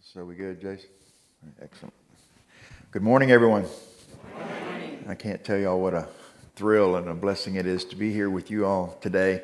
So we good, Jason? Excellent. Good morning, everyone. Good morning. I can't tell y'all what a thrill and a blessing it is to be here with you all today.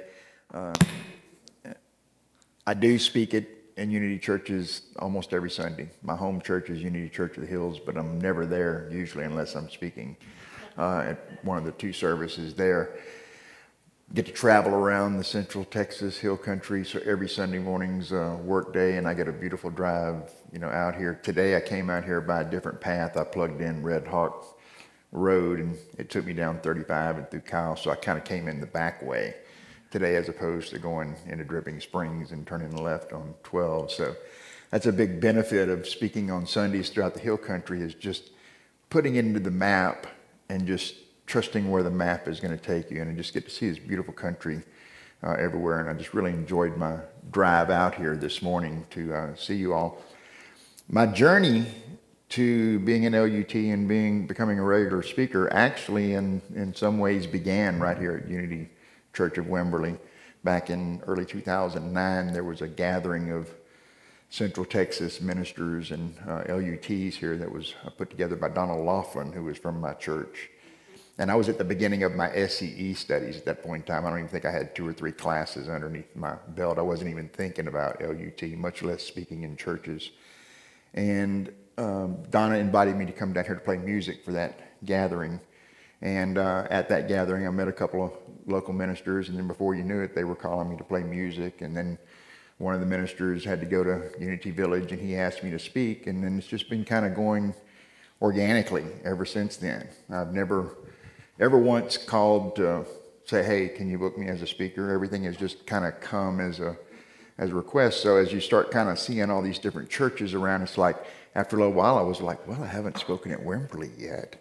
I do speak in Unity churches almost every Sunday. My home church is Unity Church of the Hills, but I'm never there usually unless I'm speaking at one of the two services there. Get to travel around the Central Texas Hill Country, so every Sunday morning's work day, and I get a beautiful drive, out here. Today I came out here by a different path. I plugged in Red Hawk Road, and it took me down 35 and through Kyle, so I kind of came in the back way today as opposed to going into Dripping Springs and turning left on 12. So that's a big benefit of speaking on Sundays throughout the Hill Country, is just putting it into the map and just trusting where the map is going to take you, and I just get to see this beautiful country everywhere. And I just really enjoyed my drive out here this morning to see you all. My journey to being an LUT and becoming a regular speaker actually in some ways began right here at Unity Church of Wimberley. Back in early 2009, there was a gathering of Central Texas ministers and LUTs here that was put together by Donald Laughlin, who was from my church. And I was at the beginning of my SCE studies at that point in time. I don't even think I had 2 or 3 classes underneath my belt. I wasn't even thinking about LUT, much less speaking in churches. And Donna invited me to come down here to play music for that gathering. And at that gathering, I met a couple of local ministers, and then before you knew it, they were calling me to play music. And then one of the ministers had to go to Unity Village, and he asked me to speak. And then it's just been kind of going organically ever since then. I've never once called to say, hey, can you book me as a speaker? Everything has just kind of come as a request. So as you start kind of seeing all these different churches around, it's like after a little while I was like, well, I haven't spoken at Wimberley yet.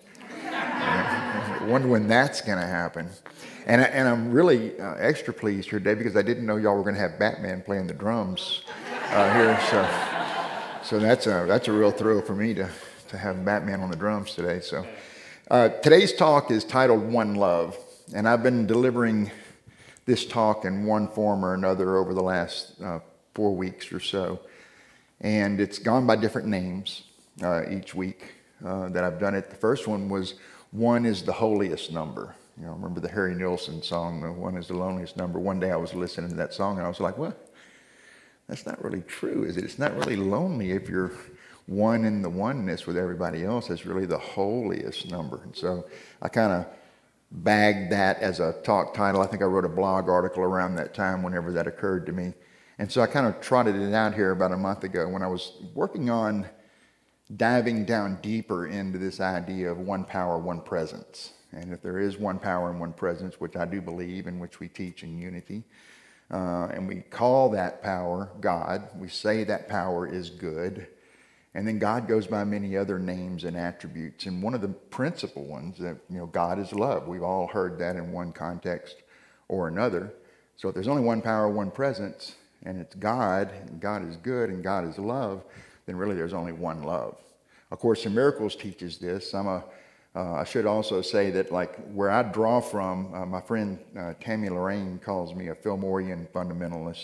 I wonder when that's going to happen. And I'm really extra pleased here today because I didn't know y'all were going to have Batman playing the drums here. So that's a real thrill for me to have Batman on the drums today. So today's talk is titled One Love, and I've been delivering this talk in one form or another over the last 4 weeks or so, and it's gone by different names each week that I've done it. The first one was One is the Holiest Number. Remember the Harry Nilsson song, One is the Loneliest Number. One day I was listening to that song and I was like, well, that's not really true, is it? It's not really lonely if you're one in the oneness with everybody else. Is really the holiest number. And so I kind of bagged that as a talk title. I think I wrote a blog article around that time whenever that occurred to me. And so I kind of trotted it out here about a month ago when I was working on diving down deeper into this idea of one power, one presence. And if there is one power and one presence, which I do believe, in which we teach in Unity, and we call that power God, we say that power is good. And then God goes by many other names and attributes. And one of the principal ones that, God is love. We've all heard that in one context or another. So if there's only one power, one presence, and it's God, and God is good, and God is love, then really there's only one love. Of course, in Miracles teaches this. I should also say that, like, where I draw from, my friend Tammy Lorraine calls me a Fillmorian fundamentalist.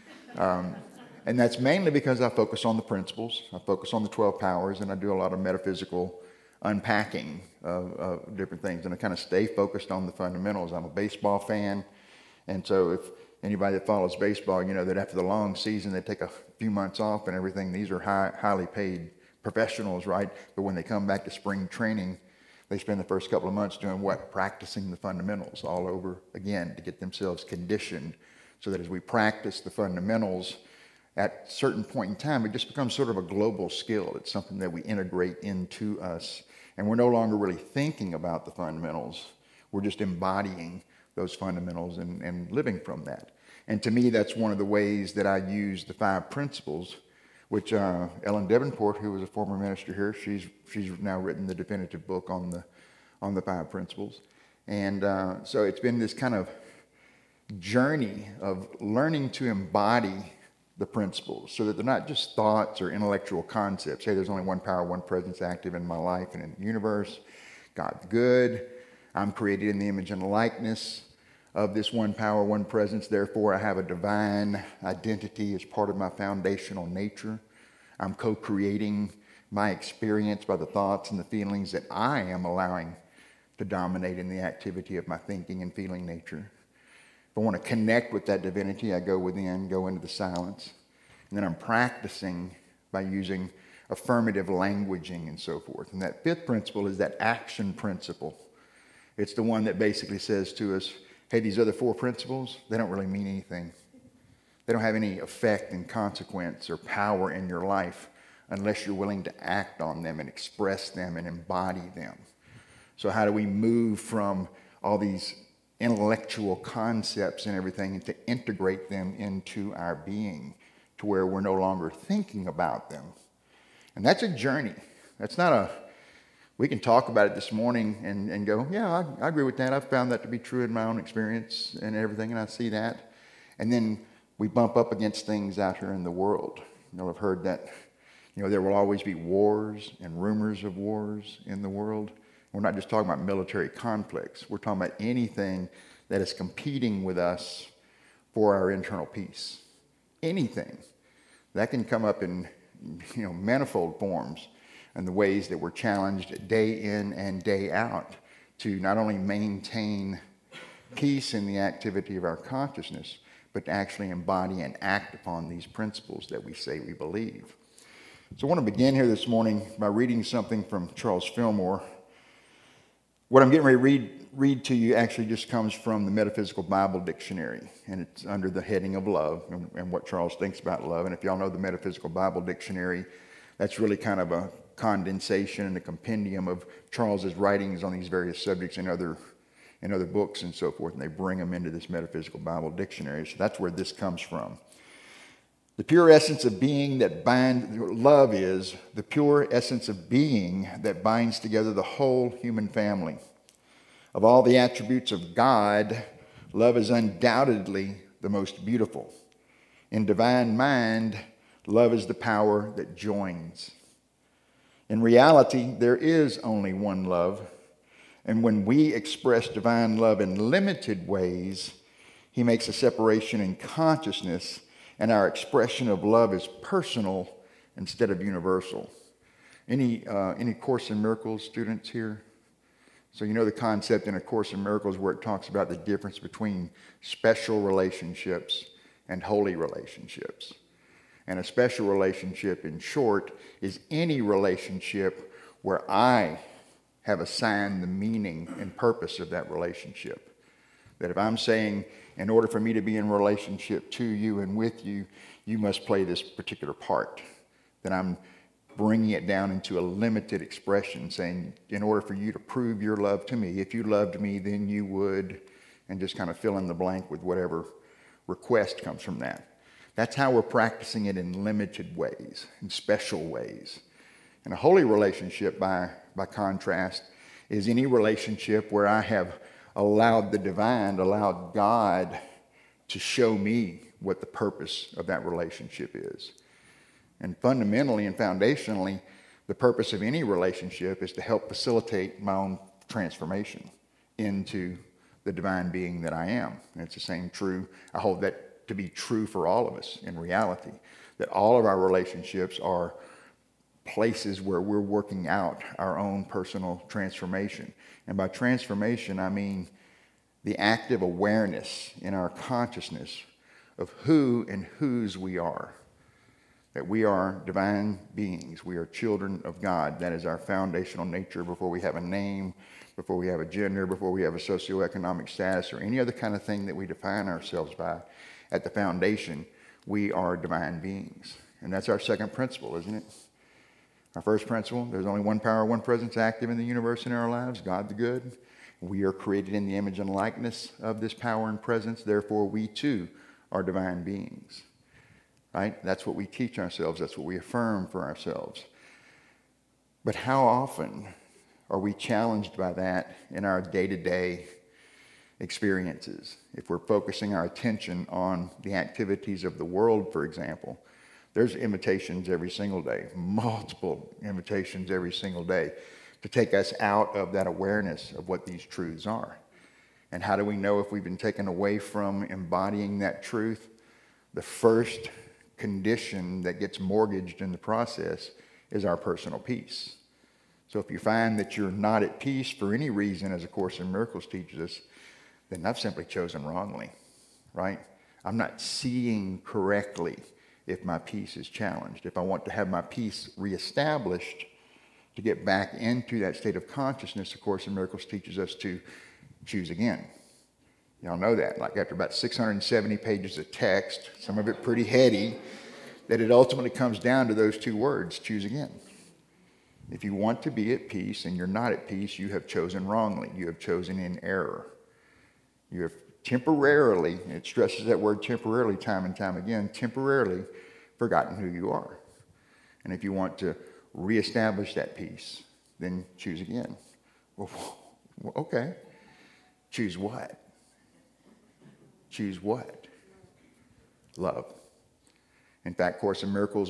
And that's mainly because I focus on the principles, I focus on the 12 powers, and I do a lot of metaphysical unpacking of different things. And I kind of stay focused on the fundamentals. I'm a baseball fan, and so if anybody that follows baseball, that after the long season, they take a few months off and everything. These are highly paid professionals, right? But when they come back to spring training, they spend the first couple of months doing what? Practicing the fundamentals all over again to get themselves conditioned so that as we practice the fundamentals, at a certain point in time, it just becomes sort of a global skill. It's something that we integrate into us. And we're no longer really thinking about the fundamentals. We're just embodying those fundamentals and living from that. And to me, that's one of the ways that I use the 5 principles, which Ellen Davenport, who was a former minister here, she's now written the definitive book on the 5 principles. And so it's been this kind of journey of learning to embody the principles so that they're not just thoughts or intellectual concepts. Hey, there's only one power, one presence active in my life and in the universe. God's good. I'm created in the image and likeness of this one power, one presence. Therefore, I have a divine identity as part of my foundational nature. I'm co-creating my experience by the thoughts and the feelings that I am allowing to dominate in the activity of my thinking and feeling nature. If I want to connect with that divinity, I go within, go into the silence. And then I'm practicing by using affirmative languaging and so forth. And that fifth principle is that action principle. It's the one that basically says to us, hey, these other four principles, they don't really mean anything. They don't have any effect and consequence or power in your life unless you're willing to act on them and express them and embody them. So how do we move from all these intellectual concepts and everything and to integrate them into our being to where we're no longer thinking about them? And that's a journey. That's not a, we can talk about it this morning and go, yeah, I agree with that. I've found that to be true in my own experience and everything, and I see that. And then we bump up against things out here in the world. I've heard that, there will always be wars and rumors of wars in the world. We're not just talking about military conflicts. We're talking about anything that is competing with us for our internal peace. Anything. That can come up in, manifold forms and the ways that we're challenged day in and day out to not only maintain peace in the activity of our consciousness, but to actually embody and act upon these principles that we say we believe. So I want to begin here this morning by reading something from Charles Fillmore. What I'm getting ready to read to you actually just comes from the Metaphysical Bible Dictionary, and it's under the heading of love and what Charles thinks about love. And if y'all know the Metaphysical Bible Dictionary, that's really kind of a condensation and a compendium of Charles's writings on these various subjects in other books and so forth, and they bring them into this Metaphysical Bible Dictionary. So that's where this comes from. The pure essence of being that love is the pure essence of being that binds together the whole human family. Of all the attributes of God, love is undoubtedly the most beautiful. In divine mind, love is the power that joins. In reality, there is only one love, and when we express divine love in limited ways, he makes a separation in consciousness, and our expression of love is personal instead of universal. Any Course in Miracles students here? So you know the concept in A Course in Miracles where it talks about the difference between special relationships and holy relationships. And a special relationship, in short, is any relationship where I have assigned the meaning and purpose of that relationship. That if I'm saying, in order for me to be in relationship to you and with you, you must play this particular part, then I'm bringing it down into a limited expression, saying, in order for you to prove your love to me, if you loved me, then you would, and just kind of fill in the blank with whatever request comes from that. That's how we're practicing it in limited ways, in special ways. And a holy relationship, by contrast, is any relationship where I have allowed the divine, allowed God to show me what the purpose of that relationship is. And fundamentally and foundationally, the purpose of any relationship is to help facilitate my own transformation into the divine being that I am. And it's the same true, I hold that to be true for all of us in reality, that all of our relationships are places where we're working out our own personal transformation. And by transformation, I mean the active awareness in our consciousness of who and whose we are. That we are divine beings. We are children of God. That is our foundational nature before we have a name, before we have a gender, before we have a socioeconomic status, or any other kind of thing that we define ourselves by. At the foundation, we are divine beings. And that's our second principle, isn't it? Our first principle, there's only one power, one presence active in the universe in our lives, God the good. We are created in the image and likeness of this power and presence. Therefore, we too are divine beings. Right? That's what we teach ourselves. That's what we affirm for ourselves. But how often are we challenged by that in our day-to-day experiences? If we're focusing our attention on the activities of the world, for example, there's invitations every single day, multiple invitations every single day to take us out of that awareness of what these truths are. And how do we know if we've been taken away from embodying that truth? The first condition that gets mortgaged in the process is our personal peace. So if you find that you're not at peace for any reason, as A Course in Miracles teaches us, then I've simply chosen wrongly, right? I'm not seeing correctly if my peace is challenged. If I want to have my peace reestablished, to get back into that state of consciousness, A Course in Miracles teaches us to choose again. Y'all know that, like after about 670 pages of text, some of it pretty heady, that it ultimately comes down to those two words, choose again. If you want to be at peace and you're not at peace, you have chosen wrongly. You have chosen in error. You have temporarily, and it stresses that word temporarily time and time again, temporarily forgotten who you are. And if you want to reestablish that peace, then choose again. Well, okay. Choose what? Choose what? Love. In fact, Course in Miracles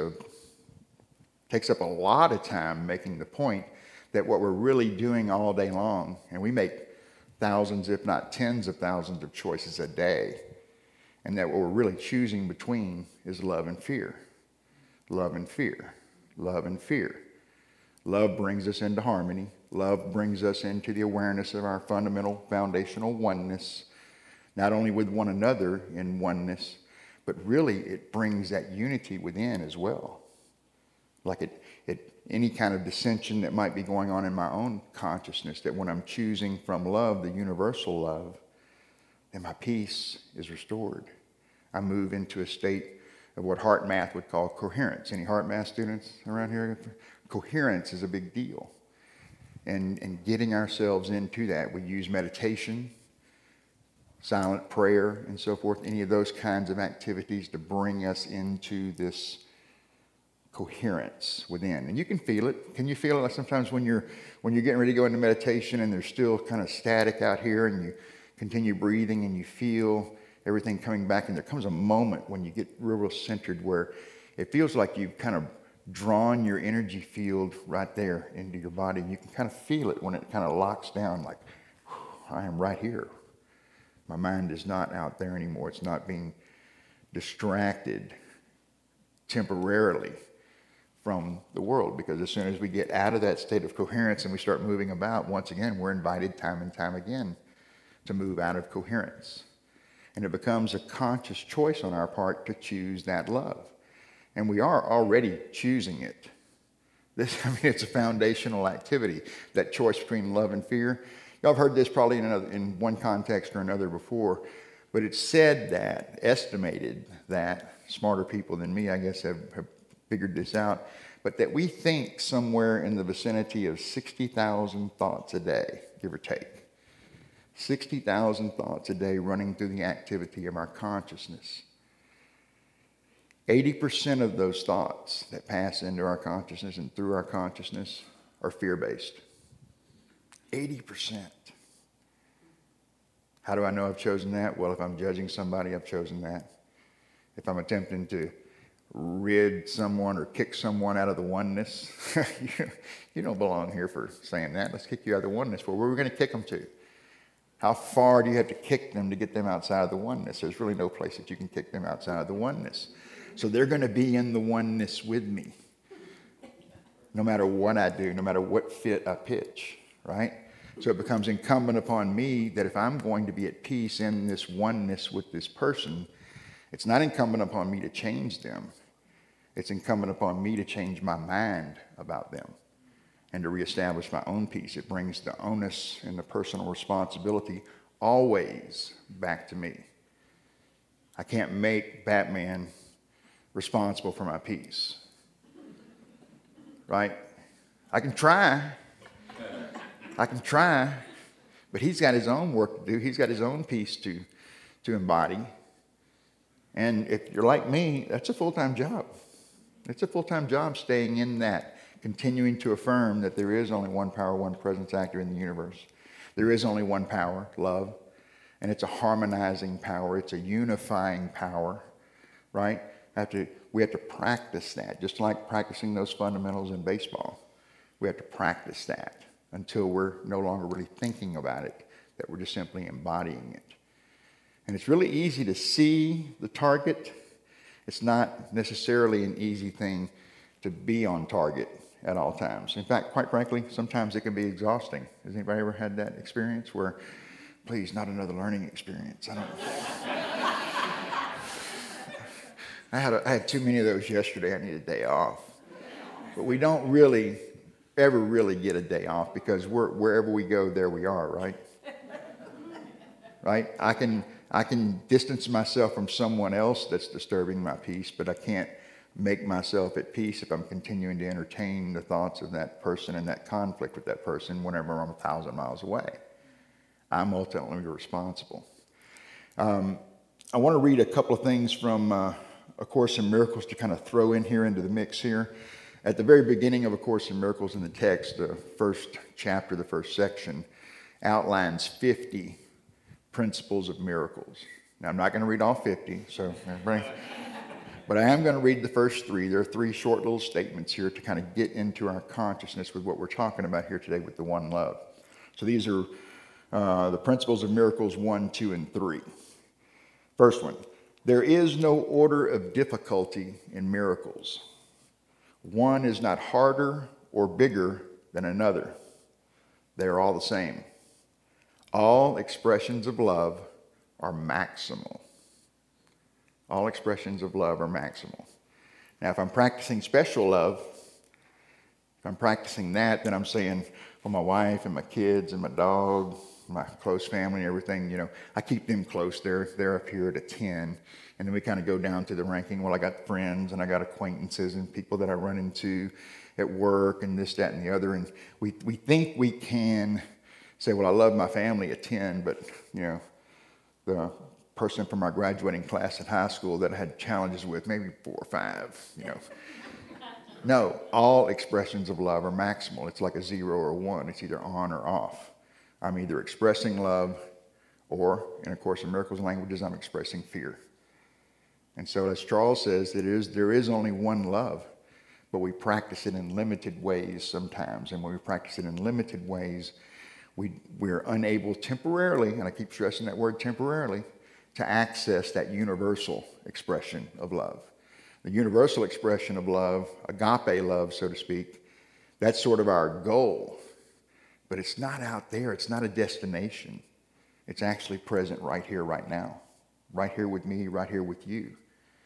takes up a lot of time making the point that what we're really doing all day long, and we make thousands, if not tens of thousands of choices a day, and that what we're really choosing between is love and fear. Love and fear. Love and fear. Love brings us into harmony. Love brings us into the awareness of our fundamental foundational oneness, not only with one another in oneness, but really it brings that unity within as well. Like any kind of dissension that might be going on in my own consciousness, that when I'm choosing from love, the universal love, then my peace is restored. I move into a state of what heart math would call coherence. Any heart math students around here? Coherence is a big deal. And getting ourselves into that, we use meditation, silent prayer, and so forth, any of those kinds of activities to bring us into this coherence within. And you can feel it. Can you feel it? Like sometimes when you're getting ready to go into meditation and there's still kind of static out here, and you continue breathing and you feel everything coming back, and there comes a moment when you get real centered where it feels like you've kind of drawn your energy field right there into your body. You can kind of feel it when it kind of locks down, like, I am right here. My mind is not out there anymore. It's not being distracted temporarily from the world, because as soon as we get out of that state of coherence and we start moving about, once again, we're invited time and time again to move out of coherence. And it becomes a conscious choice on our part to choose that love. And we are already choosing it. It's a foundational activity, that choice between love and fear. Y'all have heard this probably in one context or another before, but it's said that, estimated that, smarter people than me, I guess, have figured this out, but that we think somewhere in the vicinity of 60,000 thoughts a day, give or take. 60,000 thoughts a day running through the activity of our consciousness. 80% of those thoughts that pass into our consciousness and through our consciousness are fear-based. 80%. How do I know I've chosen that? Well, if I'm judging somebody, I've chosen that. If I'm attempting to rid someone or kick someone out of the oneness, you don't belong here for saying that. Let's kick you out of the oneness. Well, where are we going to kick them to? How far do you have to kick them to get them outside of the oneness? There's really no place that you can kick them outside of the oneness. So they're going to be in the oneness with me, no matter what I do, no matter what fit I pitch, right? So it becomes incumbent upon me that if I'm going to be at peace in this oneness with this person, it's not incumbent upon me to change them. It's incumbent upon me to change my mind about them and to reestablish my own peace. It brings the onus and the personal responsibility always back to me. I can't make Batman responsible for my peace, right? I can try, but he's got his own work to do. He's got his own peace to embody. And if you're like me, that's a full-time job. It's a full-time job staying in that, continuing to affirm that there is only one power, one presence actor in the universe. There is only one power, love, and it's a harmonizing power. It's a unifying power, right? We have to practice that, just like practicing those fundamentals in baseball. We have to practice that until we're no longer really thinking about it, that we're just simply embodying it. And it's really easy to see the target It's not necessarily an easy thing to be on target at all times. In fact, quite frankly, sometimes it can be exhausting. Has anybody ever had that experience where, please, not another learning experience? I had too many of those yesterday. I need a day off. But we don't really ever really get a day off because wherever we go, there we are, right? Right? I can distance myself from someone else that's disturbing my peace, but I can't make myself at peace if I'm continuing to entertain the thoughts of that person and that conflict with that person whenever I'm 1,000 miles away. I'm ultimately responsible. I want to read a couple of things from A Course in Miracles to kind of throw in here into the mix here. At the very beginning of A Course in Miracles in the text, the first chapter, the first section, outlines 50 principles of miracles. Now, I'm not going to read all 50, so everybody... But I am going to read the first 3. There are 3 short little statements here to kind of get into our consciousness with what we're talking about here today with the one love. So these are the principles of miracles 1, 2, and 3. First one, there is no order of difficulty in miracles. One is not harder or bigger than another. They are all the same. All expressions of love are maximal. All expressions of love are maximal. Now, if I'm practicing special love, if I'm practicing that, then I'm saying for my wife and my kids and my dog, my close family and everything, you know, I keep them close. They're up here at a 10. And then we kind of go down to the ranking. Well, I got friends and I got acquaintances and people that I run into at work and this, that, and the other. And we think we can say, well, I love my family at 10, but, you know, the person from our graduating class at high school that I had challenges with, maybe 4 or 5, you know. No, all expressions of love are maximal. It's like a 0 or a 1. It's either on or off. I'm either expressing love or, in A Course in Miracles languages, I'm expressing fear. And so as Charles says, there is only one love, but we practice it in limited ways sometimes. And when we practice it in limited ways, we're unable temporarily, and I keep stressing that word temporarily, to access that universal expression of love. The universal expression of love, agape love, so to speak, that's sort of our goal. But it's not out there. It's not a destination. It's actually present right here, right now. Right here with me, right here with you.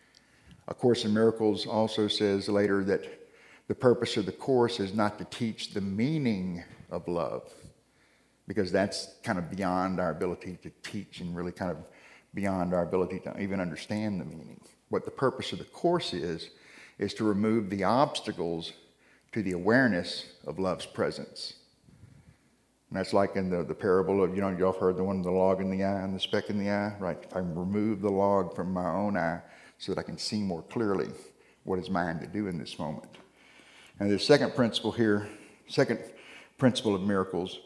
A Course in Miracles also says later that the purpose of the Course is not to teach the meaning of love, because that's kind of beyond our ability to teach and really kind of beyond our ability to even understand the meaning. What the purpose of the Course is to remove the obstacles to the awareness of love's presence. And that's like in the parable of, you know, y'all heard the one, the log in the eye and the speck in the eye, right? If I remove the log from my own eye so that I can see more clearly what is mine to do in this moment. And the second principle here, second principle of miracles,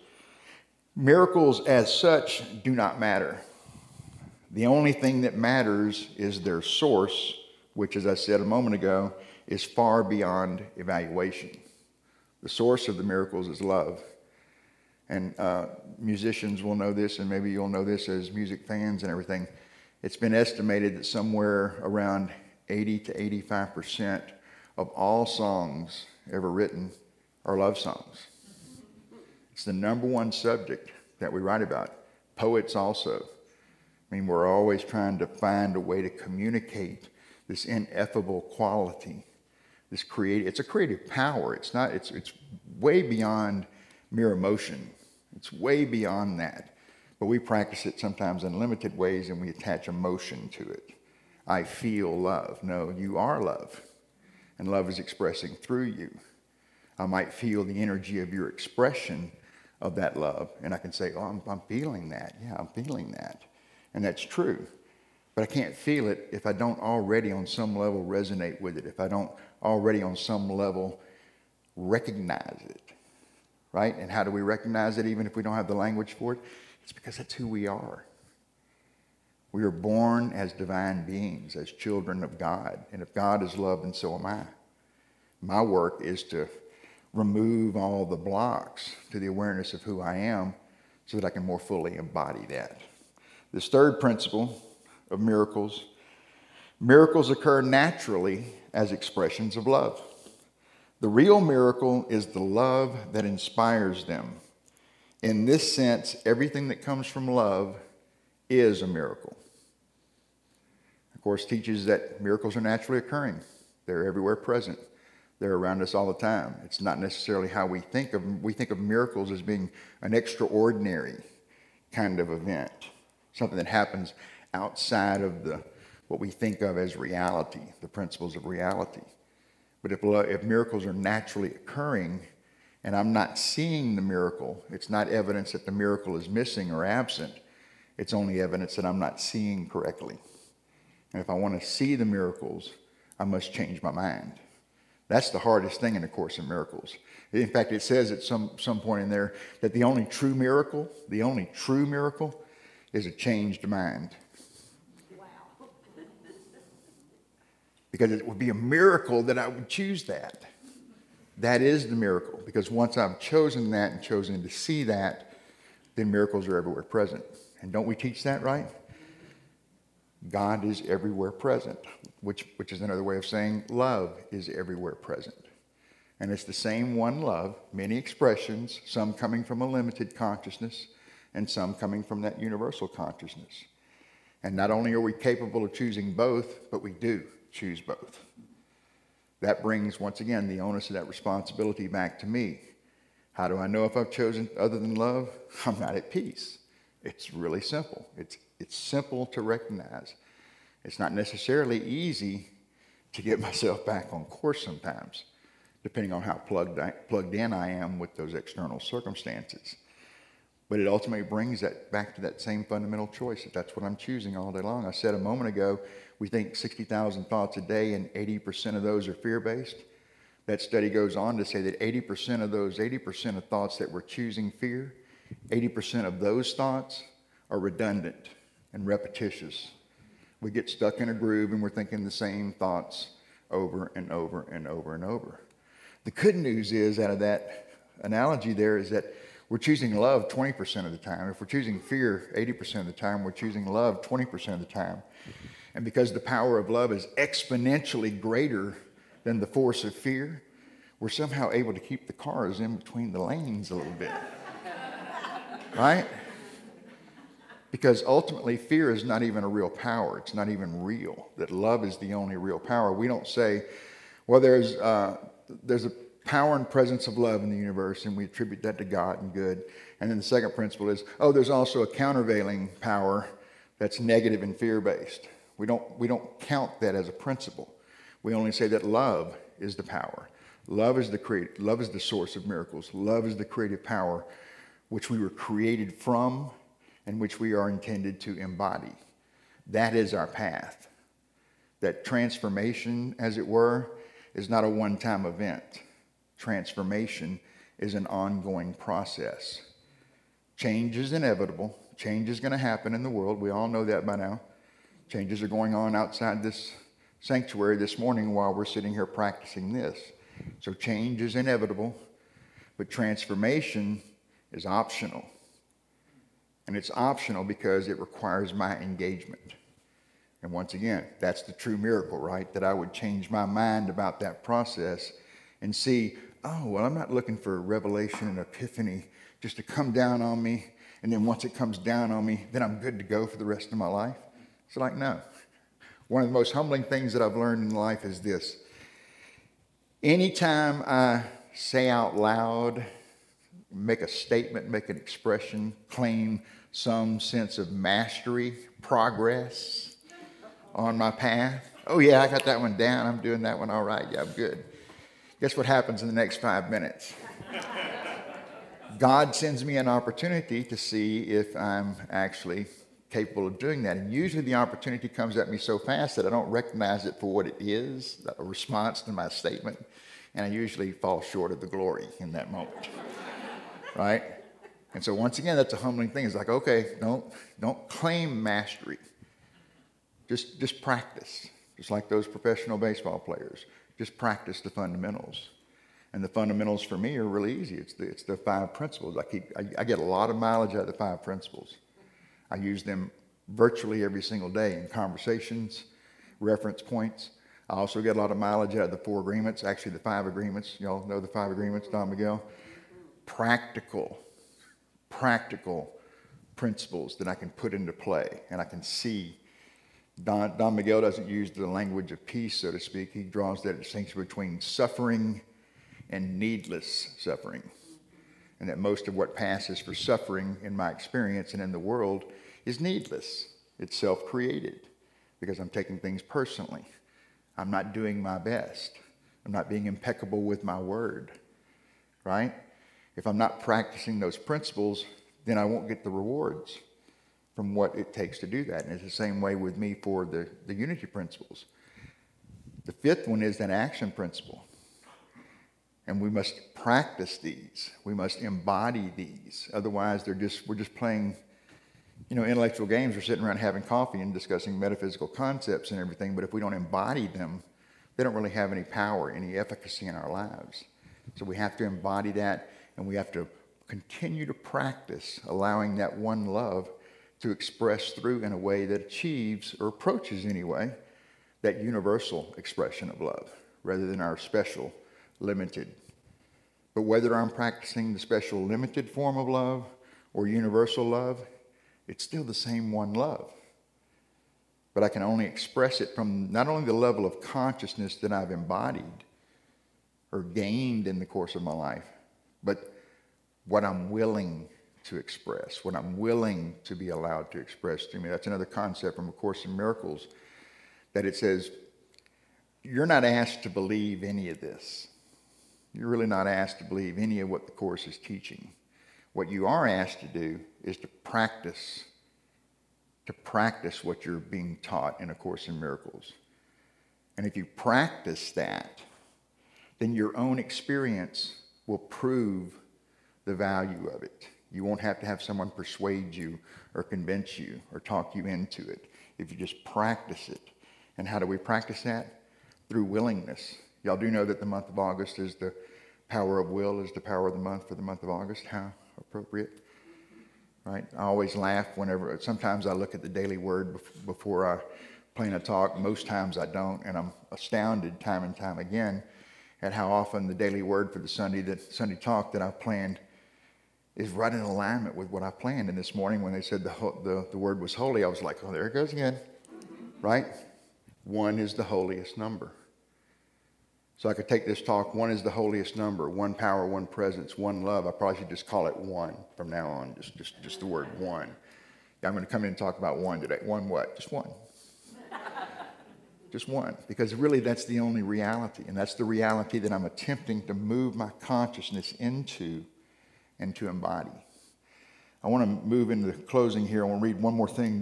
miracles as such do not matter. The only thing that matters is their source, which, as I said a moment ago, is far beyond evaluation. The source of the miracles is love. And musicians will know this, and maybe you'll know this as music fans and everything. It's been estimated that somewhere around 80 to 85% of all songs ever written are love songs. It's the number one subject that we write about. Poets also. I mean, we're always trying to find a way to communicate this ineffable quality, this it's a creative power. It's way beyond mere emotion. It's way beyond that. But we practice it sometimes in limited ways and we attach emotion to it. I feel love. No, you are love. And love is expressing through you. I might feel the energy of your expression of that love. And I can say, oh, I'm feeling that. Yeah, I'm feeling that. And that's true. But I can't feel it if I don't already on some level resonate with it, if I don't already on some level recognize it, right? And how do we recognize it even if we don't have the language for it? It's because that's who we are. We are born as divine beings, as children of God. And if God is love, then so am I. My work is to remove all the blocks to the awareness of who I am so that I can more fully embody that. This third principle of miracles, Miracles occur naturally as expressions of love. The real miracle is the love that inspires them. In this sense, everything that comes from love is a miracle. Of course, teaches that miracles are naturally occurring. They're everywhere present. They're around us all the time. It's not necessarily how we think of them. We think of miracles as being an extraordinary kind of event, something that happens outside of what we think of as reality, the principles of reality. But if miracles are naturally occurring and I'm not seeing the miracle, it's not evidence that the miracle is missing or absent. It's only evidence that I'm not seeing correctly. And if I want to see the miracles, I must change my mind. That's the hardest thing in the Course in Miracles. In fact, it says at some point in there that the only true miracle is a changed mind. Wow. Because it would be a miracle that I would choose that. That is the miracle. Because once I've chosen that and chosen to see that, then miracles are everywhere present. And don't we teach that, right? God is everywhere present, which is another way of saying love is everywhere present. And it's the same one love, many expressions, some coming from a limited consciousness and some coming from that universal consciousness. And not only are we capable of choosing both, but we do choose both. That brings, once again, the onus of that responsibility back to me. How do I know if I've chosen other than love? I'm not at peace. It's really simple. It's simple to recognize. It's not necessarily easy to get myself back on course sometimes, depending on how plugged in I am with those external circumstances. But it ultimately brings that back to that same fundamental choice. That's what I'm choosing all day long. I said a moment ago, we think 60,000 thoughts a day and 80% of those are fear-based. That study goes on to say that 80% of those 80% of thoughts that we're choosing fear, 80% of those thoughts are redundant and repetitious. We get stuck in a groove and we're thinking the same thoughts over and over and over and over. The good news is, out of that analogy there, is that we're choosing love 20% of the time. If we're choosing fear 80% of the time, we're choosing love 20% of the time. And because the power of love is exponentially greater than the force of fear, we're somehow able to keep the cars in between the lanes a little bit. Right? Because ultimately, fear is not even a real power. It's not even real. That love is the only real power. We don't say, well, there's a power and presence of love in the universe, and we attribute that to God and good. And then the second principle is, there's also a countervailing power that's negative and fear-based. We don't count that as a principle. We only say that love is the power. Love is the source of miracles. Love is the creative power which we were created from and which we are intended to embody. That is our path. That transformation, as it were, is not a one-time event. Transformation is an ongoing process. Change is inevitable. Change is going to happen in the world. We all know that by now. Changes are going on outside this sanctuary this morning while we're sitting here practicing this. So change is inevitable, but transformation is optional. And it's optional because it requires my engagement. And once again, that's the true miracle, right? That I would change my mind about that process and see, I'm not looking for revelation and epiphany just to come down on me. And then once it comes down on me, then I'm good to go for the rest of my life. It's like, no. One of the most humbling things that I've learned in life is this. Anytime I say out loud, make a statement, make an expression, claim some sense of mastery, progress on my path. Oh yeah, I got that one down. I'm doing that one all right. Yeah, I'm good. Guess what happens in the next 5 minutes? God sends me an opportunity to see if I'm actually capable of doing that. And usually the opportunity comes at me so fast that I don't recognize it for what it is, a response to my statement. And I usually fall short of the glory in that moment. Right? And so once again, that's a humbling thing. It's like, okay, don't claim mastery. Just practice. Just like those professional baseball players. Just practice the fundamentals. And the fundamentals for me are really easy. It's the 5 principles. I get a lot of mileage out of the 5 principles. I use them virtually every single day in conversations reference points. I also get a lot of mileage out of the 4 agreements, actually the 5 agreements. Y'all know the 5 agreements, Don Miguel? Practical principles that I can put into play and I can see. Don Miguel doesn't use the language of peace, so to speak. He draws that distinction between suffering and needless suffering. And that most of what passes for suffering in my experience and in the world is needless. It's self-created because I'm taking things personally. I'm not doing my best. I'm not being impeccable with my word, right? If I'm not practicing those principles, then I won't get the rewards from what it takes to do that. And it's the same way with me for the unity principles. The 5th one is that action principle. And we must practice these. We must embody these. Otherwise, we're just playing, intellectual games. We're sitting around having coffee and discussing metaphysical concepts and everything. But if we don't embody them, they don't really have any power, any efficacy in our lives. So we have to embody that, and we have to continue to practice allowing that one love to express through in a way that achieves, or approaches anyway, that universal expression of love, rather than our special, limited. But whether I'm practicing the special, limited form of love or universal love, it's still the same one love. But I can only express it from not only the level of consciousness that I've embodied or gained in the course of my life, but what I'm willing to express, what I'm willing to be allowed to express to me. That's another concept from A Course in Miracles, that it says, you're not asked to believe any of this. You're really not asked to believe any of what the Course is teaching. What you are asked to do is to practice what you're being taught in A Course in Miracles. And if you practice that, then your own experience will prove the value of it. You won't have to have someone persuade you or convince you or talk you into it if you just practice it. And how do we practice that? Through willingness. Y'all do know that the month of August is the power of will, is the power of the month for the month of August. How appropriate, right? I always laugh whenever, sometimes I look at the daily word before I plan a talk. Most times I don't, and I'm astounded time and time again at how often the daily word for the Sunday talk that I've planned is right in alignment with what I planned. And this morning when they said the word was holy, I was like, oh, there it goes again, right? 1 is the holiest number. So I could take this talk, 1 is the holiest number, 1 power, 1 presence, 1 love. I probably should just call it 1 from now on, just the word 1. I'm going to come in and talk about 1 today. 1 what? Just 1. Just 1. Because really that's the only reality. And that's the reality that I'm attempting to move my consciousness into and to embody. I want to move into closing here. I want to read one more thing.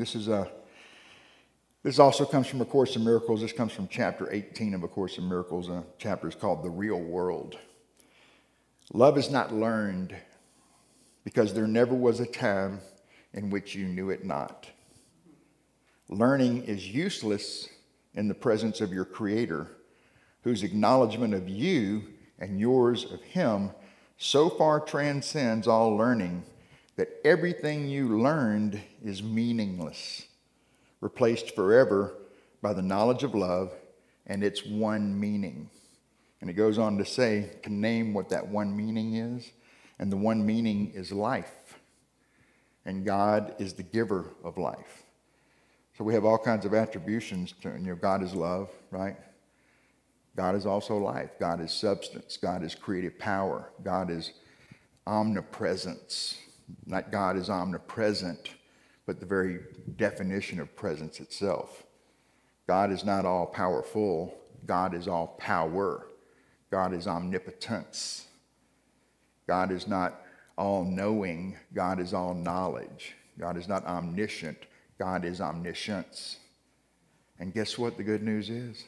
This also comes from A Course in Miracles. This comes from chapter 18 of A Course in Miracles. A chapter is called The Real World. Love is not learned because there never was a time in which you knew it not. Learning is useless in the presence of your Creator, whose acknowledgement of you and yours of Him so far transcends all learning that everything you learned is meaningless, replaced forever by the knowledge of love and its one meaning. And it goes on to say, to name what that one meaning is, and the one meaning is life. And God is the giver of life. So we have all kinds of attributions to, God is love, right? God is also life. God is substance. God is creative power. God is omnipresence. Not God is omnipresent, but the very definition of presence itself. God is not all powerful. God is all power. God is omnipotence. God is not all knowing. God is all knowledge. God is not omniscient. God is omniscience. And guess what the good news is?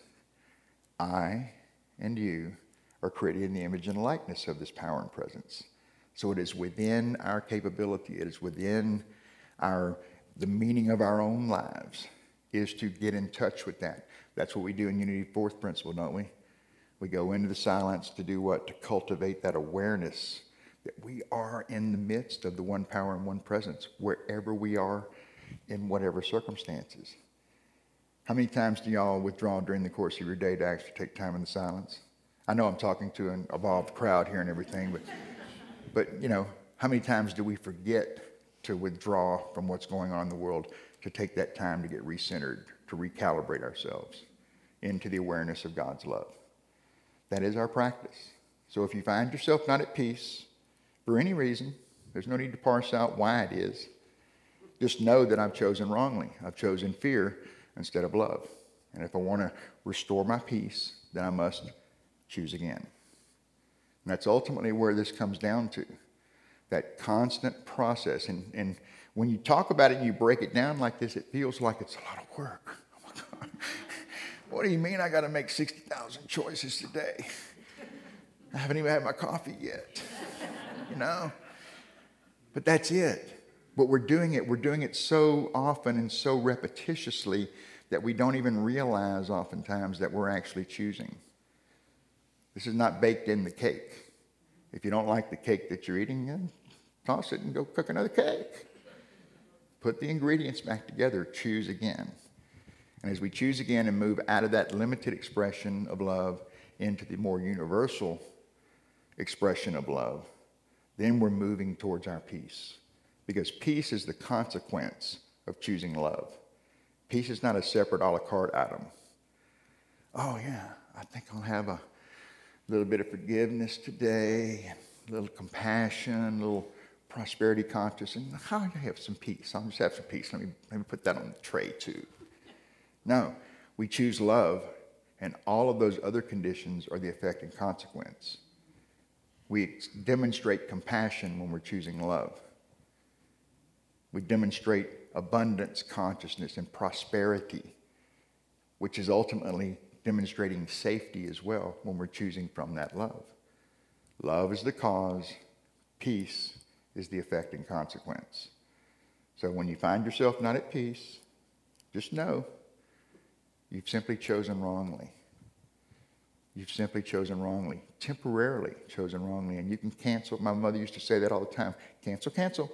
I and you are created in the image and likeness of this power and presence. So it is within our capability, it is within the meaning of our own lives, is to get in touch with that. That's what we do in Unity 4th principle, don't we? We go into the silence to do what? To cultivate that awareness that we are in the midst of the one power and one presence, wherever we are, in whatever circumstances. How many times do y'all withdraw during the course of your day to actually take time in the silence? I know I'm talking to an evolved crowd here and everything, but you know, how many times do we forget to withdraw from what's going on in the world, to take that time to get recentered, to recalibrate ourselves into the awareness of God's love? That is our practice. So if you find yourself not at peace for any reason, there's no need to parse out why it is. Just know that I've chosen wrongly. I've chosen fear instead of love. And if I want to restore my peace, then I must choose again. And that's ultimately where this comes down to, that constant process. And when you talk about it and you break it down like this, it feels like it's a lot of work. Oh my God. What do you mean I got to make 60,000 choices today? I haven't even had my coffee yet, you know? But that's it. But we're doing it so often and so repetitiously that we don't even realize oftentimes that we're actually choosing. This is not baked in the cake. If you don't like the cake that you're eating, then toss it and go cook another cake. Put the ingredients back together, choose again. And as we choose again and move out of that limited expression of love into the more universal expression of love, then we're moving towards our peace. Because peace is the consequence of choosing love. Peace is not a separate a la carte item. Oh yeah, I think I'll have a little bit of forgiveness today, a little compassion, a little prosperity conscious, and how do I have some peace? I'll just have some peace. Let me put that on the tray too. No, we choose love, and all of those other conditions are the effect and consequence. We demonstrate compassion when we're choosing love. We demonstrate abundance consciousness and prosperity, which is ultimately demonstrating safety as well when we're choosing from that love. Love is the cause, peace is the effect and consequence. So when you find yourself not at peace, just know you've simply chosen wrongly. You've simply chosen wrongly, temporarily chosen wrongly, and you can cancel. My mother used to say that all the time. Cancel, cancel.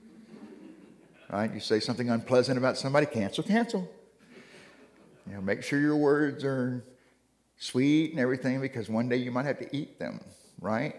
Right? You say something unpleasant about somebody, cancel, cancel. You know, make sure your words are sweet and everything, because one day you might have to eat them, right?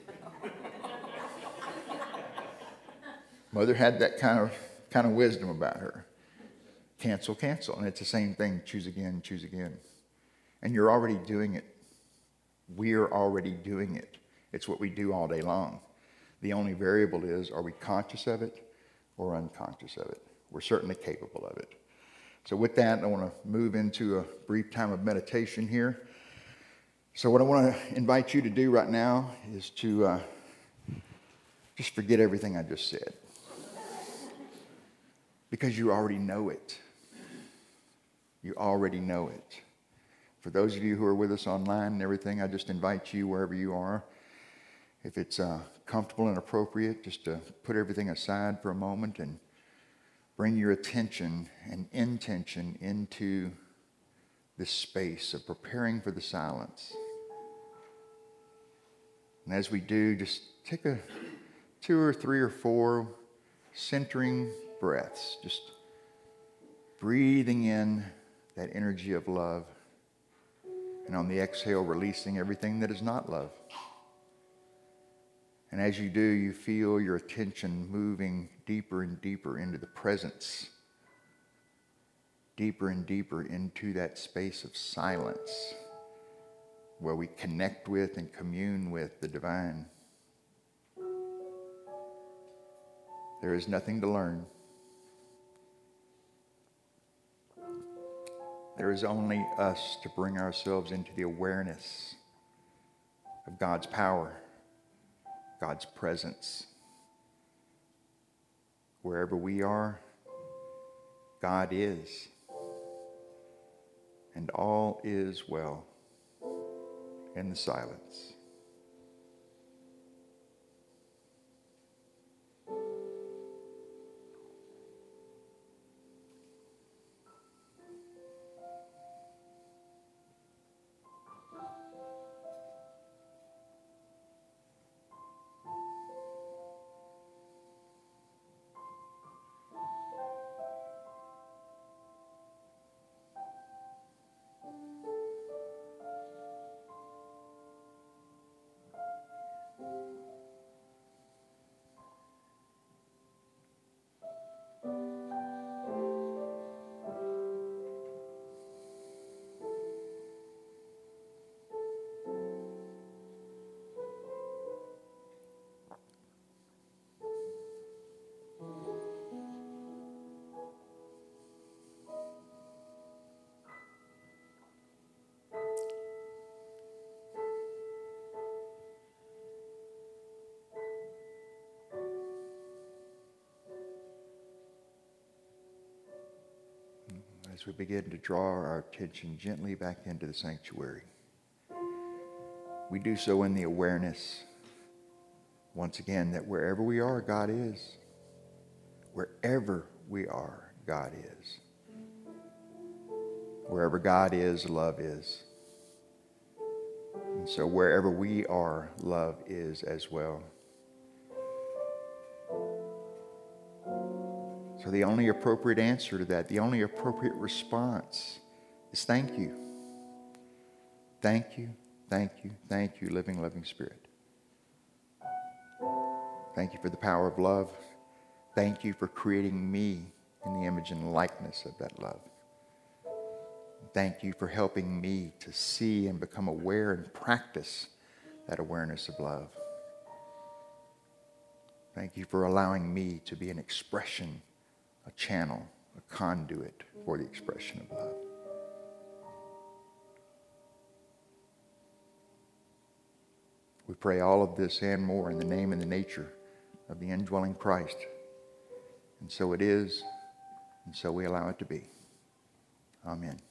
Mother had that kind of wisdom about her. Cancel, cancel. And it's the same thing. Choose again, choose again. And you're already doing it. We're already doing it. It's what we do all day long. The only variable is, are we conscious of it or unconscious of it? We're certainly capable of it. So with that, I want to move into a brief time of meditation here. So what I want to invite you to do right now is to just forget everything I just said. Because you already know it. You already know it. For those of you who are with us online and everything, I just invite you, wherever you are, if it's comfortable and appropriate, just to put everything aside for a moment and bring your attention and intention into this space of preparing for the silence. And as we do, just take 2 or 3 or 4 centering breaths, just breathing in that energy of love. And on the exhale, releasing everything that is not love. And as you do, you feel your attention moving deeper and deeper into the presence, deeper and deeper into that space of silence where we connect with and commune with the divine. There is nothing to learn. There is only us to bring ourselves into the awareness of God's power, God's presence. Wherever we are, God is. And all is well in the silence. as we begin to draw our attention gently back into the sanctuary. We do so in the awareness, once again, that wherever we are, God is. Wherever we are, God is. Wherever God is, love is. And so wherever we are, love is as well. So the only appropriate answer to that, the only appropriate response is thank you. Thank you, thank you, thank you, living, loving Spirit. Thank you for the power of love. Thank you for creating me in the image and likeness of that love. Thank you for helping me to see and become aware and practice that awareness of love. Thank you for allowing me to be an expression, a channel, a conduit for the expression of love. We pray all of this and more in the name and the nature of the indwelling Christ. And so it is, and so we allow it to be. Amen.